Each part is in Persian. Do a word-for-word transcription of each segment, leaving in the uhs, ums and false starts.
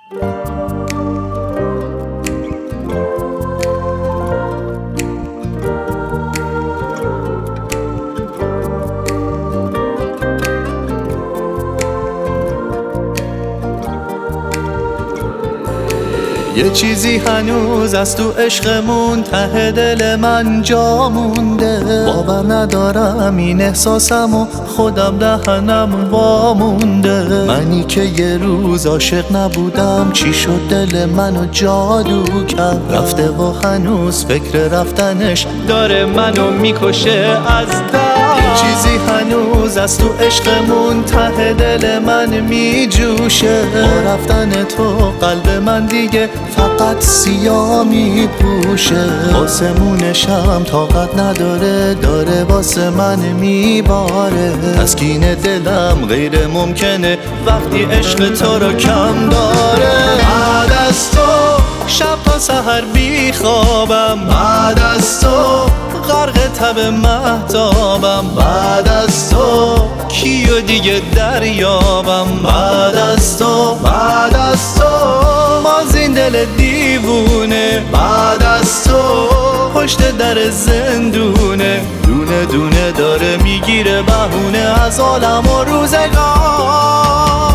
یه چیزی هنوز از تو عشقمون ته دل من جا مونده، باور ندارم این احساسمو خودم دهنم وامونده. منی که یه روز عاشق نبودم، چی شد دل منو جادو کرد؟ رفته و هنوز فکر رفتنش داره منو میکشه از درد. یه چیزی هنوز از تو عشقمون ته دل من میجوشه، با رفتن تو قلب من دیگه فقط سیاه میپوشه. آسمونشم طاقت نداره، داره واسه من میباره. تسکین دلم غیر ممکنه وقتی عشق تو رو کم داره. بعد از تو شب تا سحر بی خوابم، بعد از تو غرق تب مهتابم، بعد از تو کیو دیگه دریابم. بعد از تو بعد از تو مازین دل دیوونه، بعد از تو پشت در زندونه. دونه دونه داره میگیره بهونه از عالم و روزگار.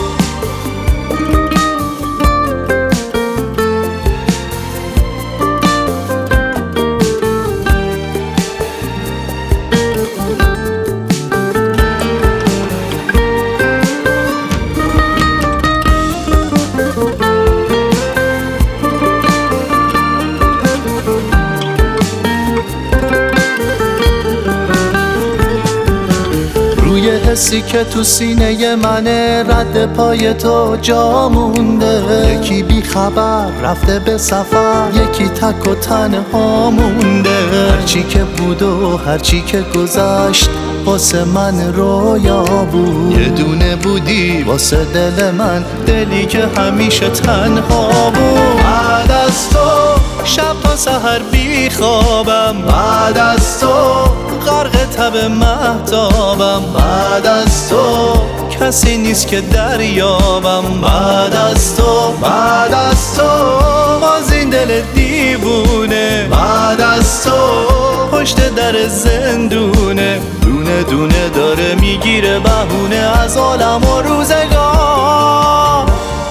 روی حسی که تو سینه منه، رد پای تو جا مونده. یکی بی خبر رفته به سفر، یکی تک و تنها مونده. هرچی که بود و هرچی که گذشت واسه من رویا بود. یه دونه بودی واسه دل من، دلی که همیشه تنها بود. بعد از تو شب تا سحر بی خوابم، بعد از تو غرق تب مهتابم، بعد از تو کسی نیست که دریابم. بعد از تو بعد از تو مازین دل دیوونه، بعد از تو پشت در زندونه. دونه دونه داره میگیره بهونه از عالم و روزگار.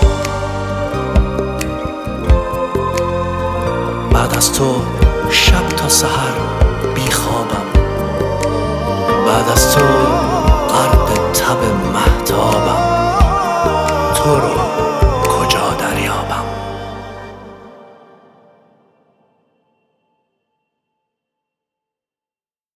بعد از تو شب تا سحر بی خوابم، بعد از تو